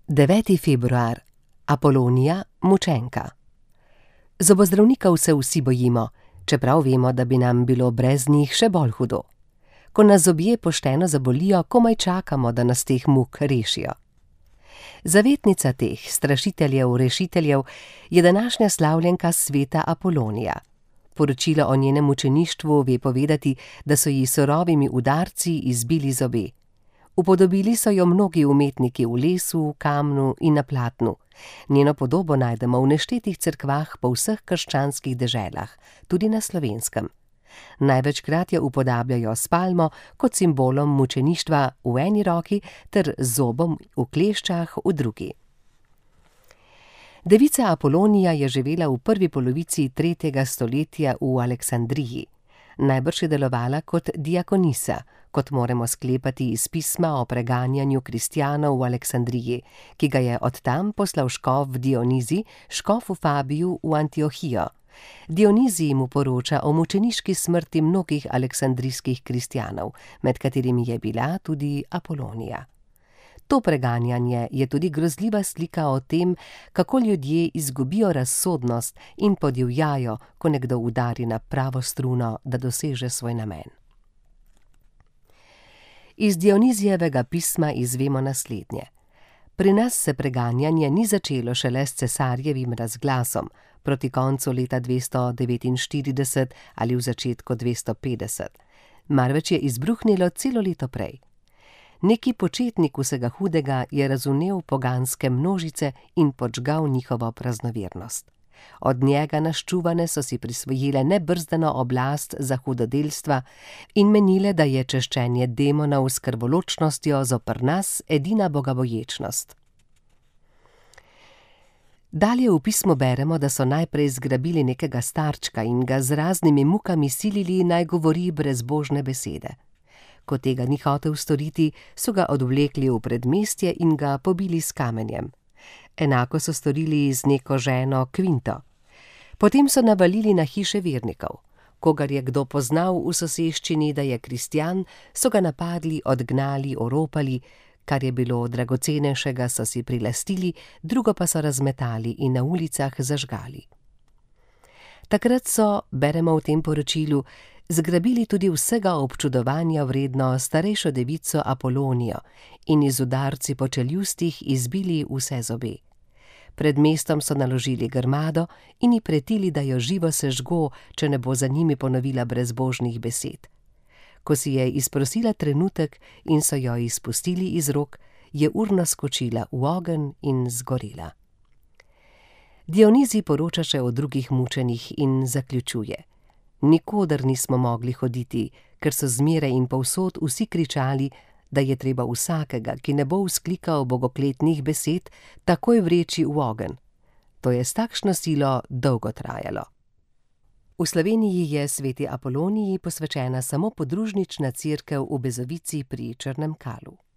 9. februar. Apolonija, mučenka. Zobozdravnikov se vsi bojimo, čeprav vemo, da bi nam bilo brez njih še bolj hudo. Ko nas zobje pošteno zabolijo, komaj čakamo, da nas teh muk rešijo. Zavetnica teh strašiteljev, rešiteljev je današnja slavljenka sveta Apolonija. Poročilo o njenem mučeništvu ve povedati, da so ji surovimi udarci izbili zobe. Upodobili so jo mnogi umetniki v lesu, kamnu in na platnu. Njeno podobo najdemo v neštetih cerkvah po vseh krščanskih deželah, tudi na Slovenskem. Največkrat jo upodabljajo s palmo kot simbolom mučeništva v eni roki ter zobom v kleščah v drugi. Devica Apolonija je živela v prvi polovici 3. stoletja v Aleksandriji. Najbrž je delovala kot diakonisa, kot moremo sklepati iz pisma o preganjanju kristjanov v Aleksandriji, ki ga je od tam poslal škof Dionizij škofu Fabiju v Antiohijo. Dionizij mu poroča o mučeniški smrti mnogih aleksandrijskih kristjanov, med katerimi je bila tudi Apolonija. To preganjanje je tudi grozljiva slika o tem, kako ljudje izgubijo razsodnost in podivjajo, ko nekdo udari na pravo struno, da doseže svoj namen. Iz Dionizijevega pisma izvemo naslednje. Pri nas se preganjanje ni začelo šele s cesarjevim razglasom proti koncu leta 249 ali v začetku 250, marveč je izbruhnilo celo leto prej. Neki početnik vsega hudega je razvnel poganske množice in podžgal njihovo praznovernost. Od njega naščuvane so si prisvojile nebrzdano oblast za hudodelstva in menile, da je češčenje demonov s krvoločnostjo zoper nas edina bogaboječnost. Dalje v pismu beremo, da so najprej zgrabili nekega starčka in ga z raznimi mukami silili, naj govori brezbožne besede. Ko tega ni hotel storiti, so ga odvlekli v predmestje in ga pobili s kamenjem. Enako so storili z neko ženo Kvinto. Potem so navalili na hiše vernikov. Kogar je kdo poznal v soseščini, da je kristjan, so ga napadli, odgnali, oropali, kar je bilo dragocenejšega, so si prilastili, drugo pa so razmetali in na ulicah zažgali. Takrat so, beremo v tem poročilu, zgrabili tudi vsega občudovanja vredno starejšo devico Apolonijo in iz udarci po čeljustih izbili vse zobe. Pred mestom so naložili grmado in ji pretili, da jo živo sežgo, če ne bo za njimi ponovila brezbožnih besed. Ko si je izprosila trenutek in so jo izpustili iz rok, je urno skočila v ogenj in zgorela. Dionizij poroča še o drugih mučenih in zaključuje. Nikoder nismo mogli hoditi, ker so zmeraj in povsod vsi kričali, da je treba vsakega, ki ne bo vzklikal bogokletnih besed, takoj vreči v ogenj. To je s takšno silo dolgo trajalo. V Sloveniji je sveti Apoloniji posvečena samo podružnična cerkev v Bezovici pri Črnem Kalu.